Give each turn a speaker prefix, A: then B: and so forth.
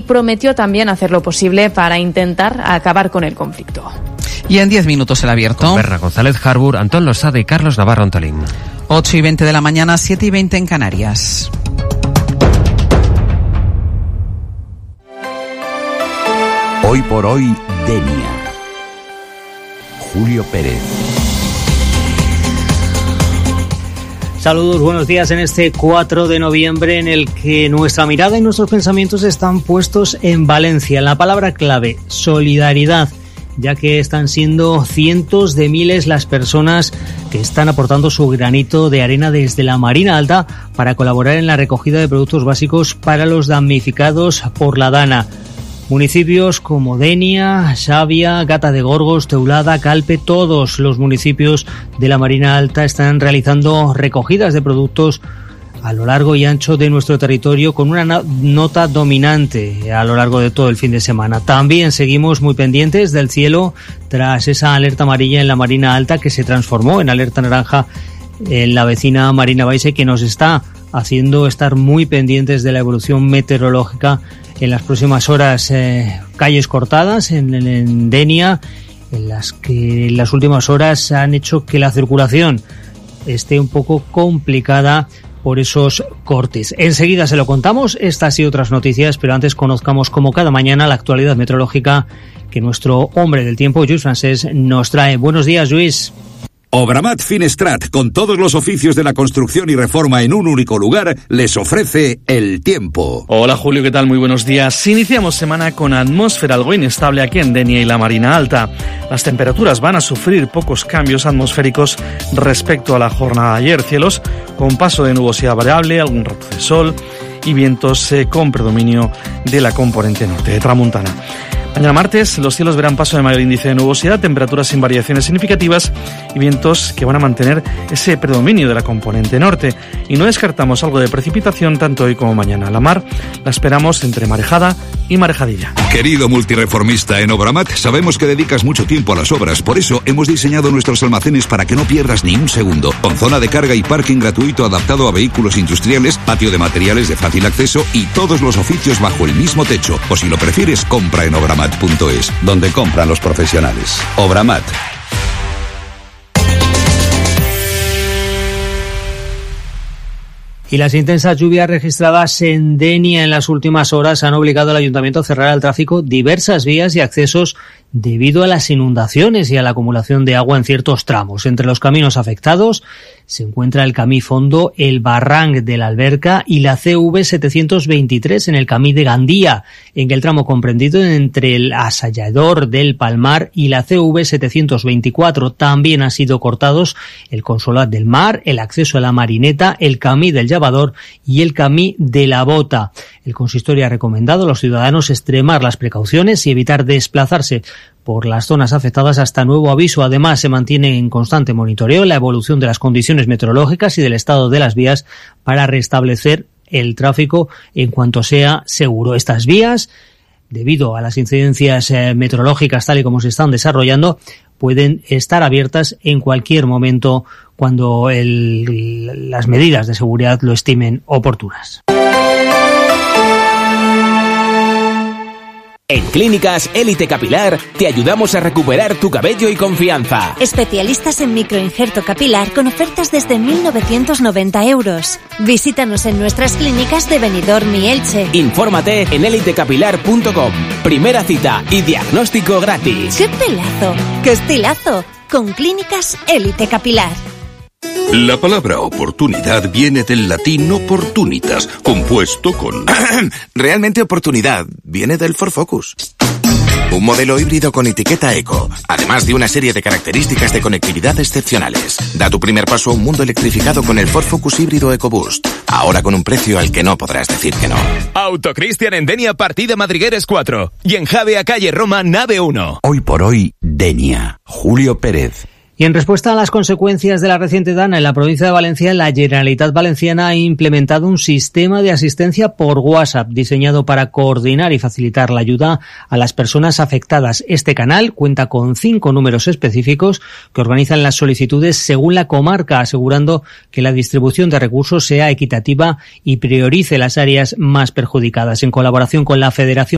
A: prometió también hacer lo posible para intentar acabar con el conflicto.
B: Y en 10 minutos el abierto.
C: Con Berra González Harbour, Antón Losada y Carlos Navarro Antolín.
B: 8:20 de la mañana, 7:20 en Canarias.
D: Hoy por hoy, Denia. Julio Pérez.
E: Saludos, buenos días en este 4 de noviembre en el que nuestra mirada y nuestros pensamientos están puestos en Valencia. La palabra clave, solidaridad, ya que están siendo cientos de miles las personas que están aportando su granito de arena desde la Marina Alta para colaborar en la recogida de productos básicos para los damnificados por la Dana. Municipios como Denia, Xàbia, Gata de Gorgos, Teulada, Calpe, todos los municipios de la Marina Alta están realizando recogidas de productos a lo largo y ancho de nuestro territorio con una nota dominante a lo largo de todo el fin de semana. También seguimos muy pendientes del cielo tras esa alerta amarilla en la Marina Alta que se transformó en alerta naranja en la vecina Marina Baixa, que nos está haciendo estar muy pendientes de la evolución meteorológica en las próximas horas. Calles cortadas en Denia, en las que en las últimas horas han hecho que la circulación esté un poco complicada por esos cortes. Enseguida se lo contamos, estas y otras noticias, pero antes conozcamos como cada mañana la actualidad meteorológica que nuestro hombre del tiempo, Lluís Francés, nos trae. Buenos días, Lluís.
F: Obramat Finestrat, con todos los oficios de la construcción y reforma en un único lugar, les ofrece el tiempo.
G: Hola Julio, ¿qué tal? Muy buenos días. Iniciamos semana con atmósfera algo inestable aquí en Denia y la Marina Alta. Las temperaturas van a sufrir pocos cambios atmosféricos respecto a la jornada de ayer. Cielos con paso de nubosidad variable, algún rato de sol y vientos con predominio de la componente norte de tramuntana. Mañana martes los cielos verán paso de mayor índice de nubosidad, temperaturas sin variaciones significativas y vientos que van a mantener ese predominio de la componente norte. Y no descartamos algo de precipitación tanto hoy como mañana. La mar la esperamos entre marejada y marejadilla.
F: Querido multireformista, en Obramat sabemos que dedicas mucho tiempo a las obras. Por eso hemos diseñado nuestros almacenes para que no pierdas ni un segundo. Con zona de carga y parking gratuito adaptado a vehículos industriales, patio de materiales de fácil acceso y todos los oficios bajo el mismo techo. O si lo prefieres, compra en Obramat.es, donde compran los profesionales. Obramat.
E: Y las intensas lluvias registradas en Denia en las últimas horas han obligado al Ayuntamiento a cerrar al tráfico diversas vías y accesos debido a las inundaciones y a la acumulación de agua en ciertos tramos. Entre los caminos afectados se encuentra el camí Fondo, el Barranc de la Alberca y la CV 723 en el camí de Gandía, en el tramo comprendido entre el Asallador del Palmar y la CV 724. También han sido cortados el Consolat del Mar, el acceso a la Marineta, el camí del Llavador y el camí de la Bota. El consistorio ha recomendado a los ciudadanos extremar las precauciones y evitar desplazarse por las zonas afectadas hasta nuevo aviso. Además, se mantiene en constante monitoreo la evolución de las condiciones meteorológicas y del estado de las vías para restablecer el tráfico en cuanto sea seguro. Estas vías, debido a las incidencias meteorológicas tal y como se están desarrollando, pueden estar abiertas en cualquier momento cuando las medidas de seguridad lo estimen oportunas.
H: En Clínicas Élite Capilar te ayudamos a recuperar tu cabello y confianza.
I: Especialistas en microinjerto capilar con ofertas desde 1.990 euros. Visítanos en nuestras clínicas de Benidorm y Elche.
H: Infórmate en elitecapilar.com. Primera cita y diagnóstico gratis.
I: ¡Qué pelazo! ¡Qué estilazo! Con Clínicas Élite Capilar.
F: La palabra oportunidad viene del latín opportunitas, compuesto con...
J: Realmente oportunidad viene del Ford Focus. Un modelo híbrido con etiqueta eco, además de una serie de características de conectividad excepcionales. Da tu primer paso a un mundo electrificado con el Ford Focus híbrido EcoBoost. Ahora con un precio al que no podrás decir que no.
K: Autocristian en Denia, partida Madrigueres 4. Y en Javea, calle Roma, nave 1.
D: Hoy por hoy, Denia. Julio Pérez.
E: Y en respuesta a las consecuencias de la reciente dana en la provincia de Valencia, la Generalitat Valenciana ha implementado un sistema de asistencia por WhatsApp diseñado para coordinar y facilitar la ayuda a las personas afectadas. Este canal cuenta con 5 números específicos que organizan las solicitudes según la comarca, asegurando que la distribución de recursos sea equitativa y priorice las áreas más perjudicadas. En colaboración con la Federación